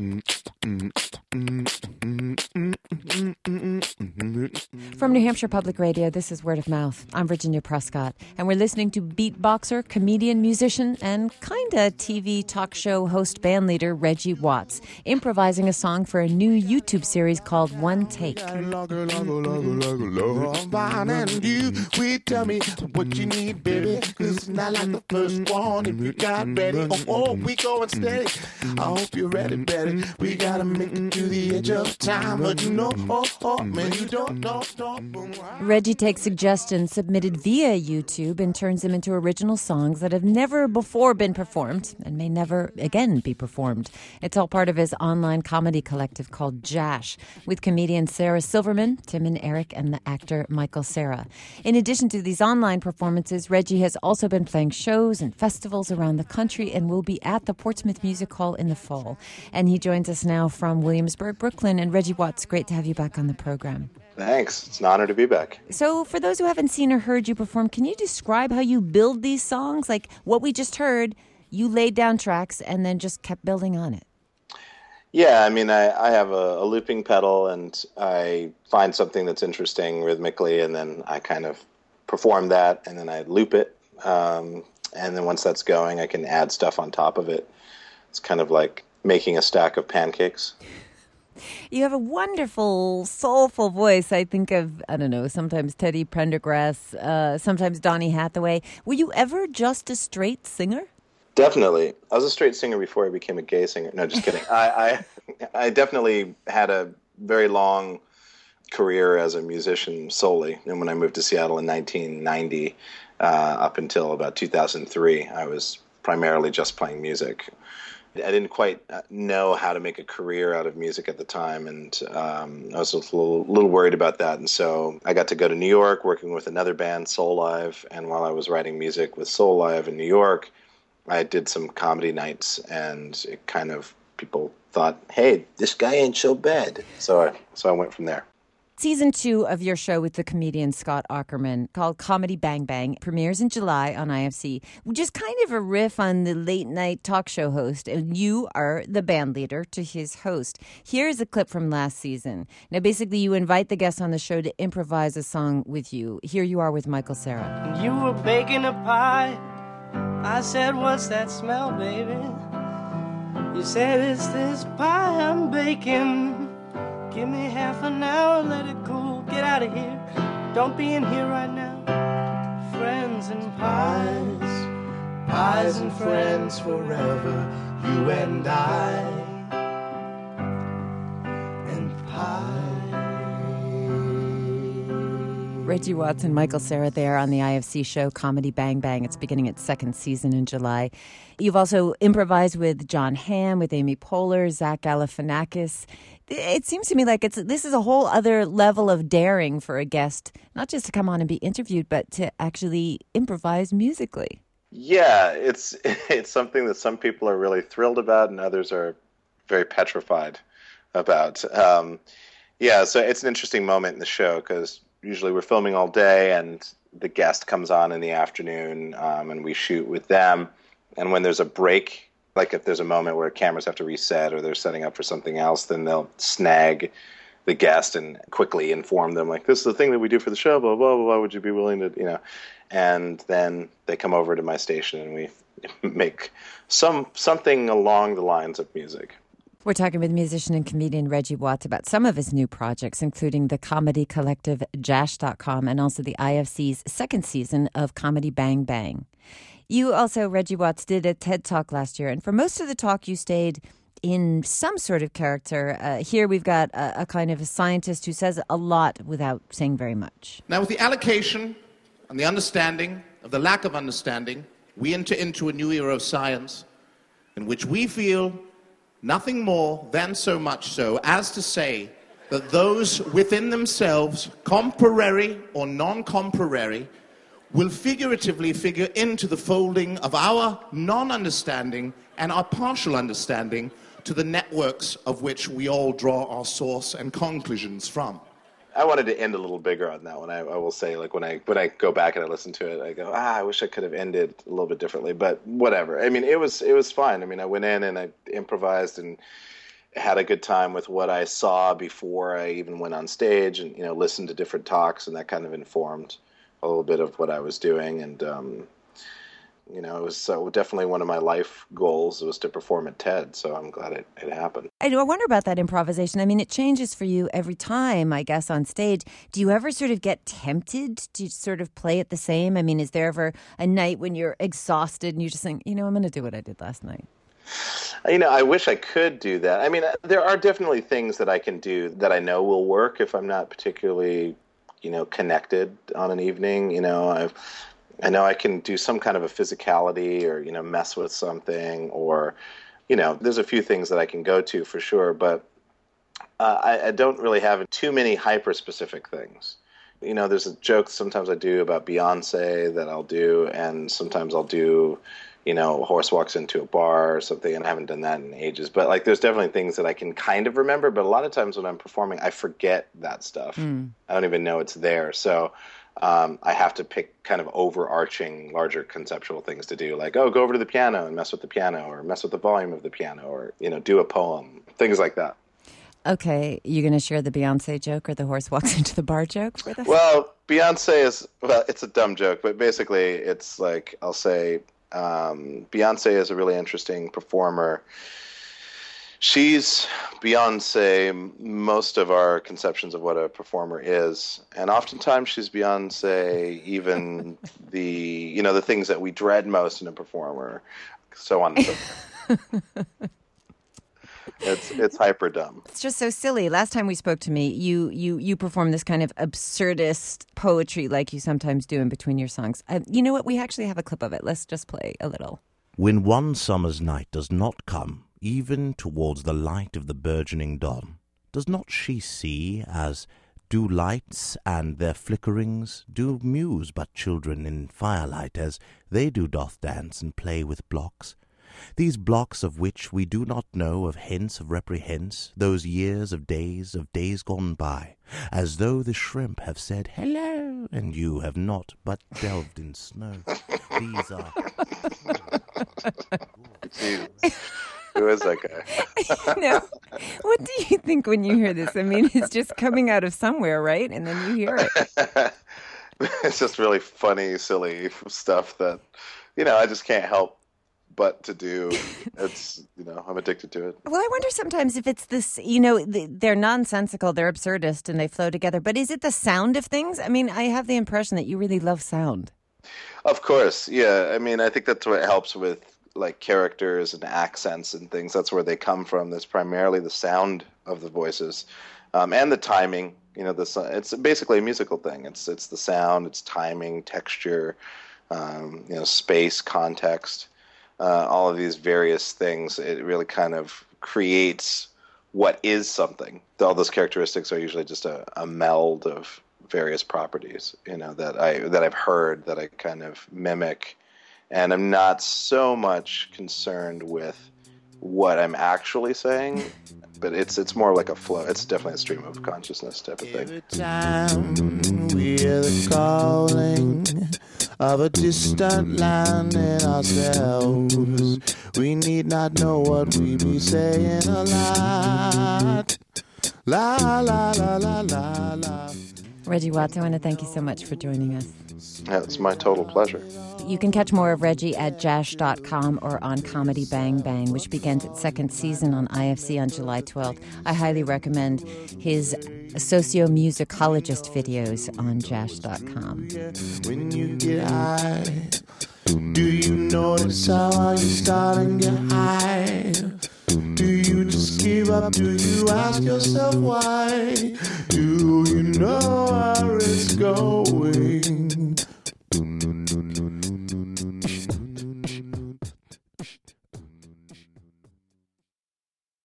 From New Hampshire Public Radio, this is Word of Mouth. I'm Virginia Prescott, and we're listening to beatboxer, comedian, musician, and kinda TV talk show host bandleader Reggie Watts, improvising a song for a new YouTube series called One Take. We tell me what you need, baby, 'cause it's not like the first one. If you got ready, we going steady. I hope you're ready, Betty. We gotta make it to the edge of time, but you know, man, you don't know. Reggie takes suggestions submitted via YouTube and turns them into original songs that have never before been performed and may never again be performed. It's all part of his online comedy collective called Jash, with comedian Sarah Silverman, Tim and Eric, and the actor Michael Cera. In addition to these online performances, Reggie has also been playing shows and festivals around the country and will be at the Portsmouth Music Hall in the fall. And he joins us now from Williamsburg, Brooklyn. And Reggie Watts, great to have you back on the program. Thanks. It's an honor to be back. So for those who haven't seen or heard you perform, can you describe how you build these songs? Like what we just heard, you laid down tracks and then just kept building on it. Yeah, I mean, I have a looping pedal, and I find something that's interesting rhythmically, and then I kind of perform that, and then I loop it. And then once that's going, I can add stuff on top of it. It's kind of like making a stack of pancakes. You have a wonderful, soulful voice. I think of, I don't know, sometimes Teddy Pendergrass, sometimes Donny Hathaway. Were you ever just a straight singer? Definitely. I was a straight singer before I became a gay singer. No, just kidding. I definitely had a very long career as a musician solely. And when I moved to Seattle in 1990, up until about 2003, I was primarily just playing music. I didn't quite know how to make a career out of music at the time, and I was a little worried about that. And so I got to go to New York working with another band, Soulive, and while I was writing music with Soulive in New York, I did some comedy nights, and it kind of, people thought, hey, this guy ain't so bad. So I went from there. Season 2 of your show with the comedian Scott Aukerman, called Comedy Bang Bang, premieres in July on IFC, which is kind of a riff on the late-night talk show host, and you are the band leader to his host. Here's a clip from last season. Now, basically, you invite the guests on the show to improvise a song with you. Here you are with Michael Cera. You were baking a pie. I said, what's that smell, baby? You said, it's this pie I'm baking. Give me half an hour, let it cool. Get out of here, don't be in here right now. Friends and pies, pies and friends forever. You and I, and pie. Reggie Watts and Michael Cera there on the IFC show Comedy Bang Bang. It's beginning its second season in July. You've also improvised with John Hamm, with Amy Poehler, Zach Galifianakis. It seems to me like this is a whole other level of daring for a guest, not just to come on and be interviewed, but to actually improvise musically. Yeah, it's something that some people are really thrilled about, and others are very petrified about. So it's an interesting moment in the show because usually we're filming all day, and the guest comes on in the afternoon, and we shoot with them. And when there's a break, like if there's a moment where cameras have to reset or they're setting up for something else, then they'll snag the guest and quickly inform them, like, this is the thing that we do for the show, blah, blah, blah, blah, would you be willing to, And then they come over to my station and we make something along the lines of music. We're talking with musician and comedian Reggie Watts about some of his new projects, including the comedy collective Jash.com and also the IFC's second season of Comedy Bang Bang. You also, Reggie Watts, did a TED Talk last year, and for most of the talk you stayed in some sort of character. Here we've got a kind of a scientist who says a lot without saying very much. Now, with the allocation and the understanding of the lack of understanding, we enter into a new era of science in which we feel nothing more than so much so as to say that those within themselves, comparary or non-comparary, will figuratively figure into the folding of our non-understanding and our partial understanding to the networks of which we all draw our source and conclusions from. I wanted to end a little bigger on that one. I will say, like, when I go back and I listen to it, I go, I wish I could have ended a little bit differently, but whatever. I mean, it was fine. I mean, I went in and I improvised, and had a good time with what I saw before I even went on stage, and listened to different talks, and that kind of informed a little bit of what I was doing. And it was definitely one of my life goals was to perform at TED, so I'm glad it happened. I wonder about that improvisation. I mean, it changes for you every time, I guess, on stage. Do you ever sort of get tempted to sort of play it the same? I mean, is there ever a night when you're exhausted and you just think, I'm going to do what I did last night? I wish I could do that. I mean, there are definitely things that I can do that I know will work if I'm not particularly, connected on an evening. I know I can do some kind of a physicality or, mess with something, or, there's a few things that I can go to for sure, but I don't really have too many hyper-specific things. There's a joke sometimes I do about Beyonce that I'll do, and sometimes I'll do, a horse walks into a bar or something, and I haven't done that in ages. But, there's definitely things that I can kind of remember, but a lot of times when I'm performing, I forget that stuff. I don't even know it's there, so I have to pick kind of overarching, larger conceptual things to do, like, go over to the piano and mess with the piano, or mess with the volume of the piano, or, do a poem, things like that. Okay, you going to share the Beyonce joke or the horse walks into the bar joke with us? Well, Beyonce it's a dumb joke, but basically it's like, I'll say, Beyonce is a really interesting performer. She's Beyonce most of our conceptions of what a performer is, and oftentimes she's Beyonce even the things that we dread most in a performer, so on and so forth. It's hyper dumb. It's just so silly. Last time we spoke to me, you performed this kind of absurdist poetry like you sometimes do in between your songs. You know what? We actually have a clip of it. Let's just play a little. When one summer's night does not come, even towards the light of the burgeoning dawn, does not she see, as do lights and their flickerings, do muse but children in firelight, as they do doth dance and play with blocks? These blocks of which we do not know of hence of reprehence, those years of days gone by, as though the shrimp have said hello, and you have not but delved in snow. These are... Jesus. Who is that guy? What do you think when you hear this? I mean, it's just coming out of somewhere, right? And then you hear it. It's just really funny, silly stuff that, I just can't help but to do. It's, I'm addicted to it. Well, I wonder sometimes if it's this, they're nonsensical, they're absurdist, and they flow together. But is it the sound of things? I mean, I have the impression that you really love sound. Of course, yeah. I mean, I think that's what helps with, characters and accents and things. That's where they come from. That's primarily the sound of the voices, and the timing. It's basically a musical thing. It's the sound, it's timing, texture, space, context. All of these various things, it really kind of creates what is something. All those characteristics are usually just a meld of various properties, that I've heard, that I kind of mimic, and I'm not so much concerned with what I'm actually saying, but it's more like a flow. It's definitely a stream of consciousness type of thing. Every time we hear the calling of a distant land in ourselves, we need not know what we be saying a lot. La la la la la la. Reggie Watts, I want to thank you so much for joining us. Yeah, it's my total pleasure. You can catch more of Reggie at jash.com or on Comedy Bang Bang, which begins its second season on IFC on July 12th. I highly recommend his socio-musicologist videos on jash.com. When you get high, do you notice how you start and get high? Do you just give up? Do you ask yourself why? Do you know where it's going?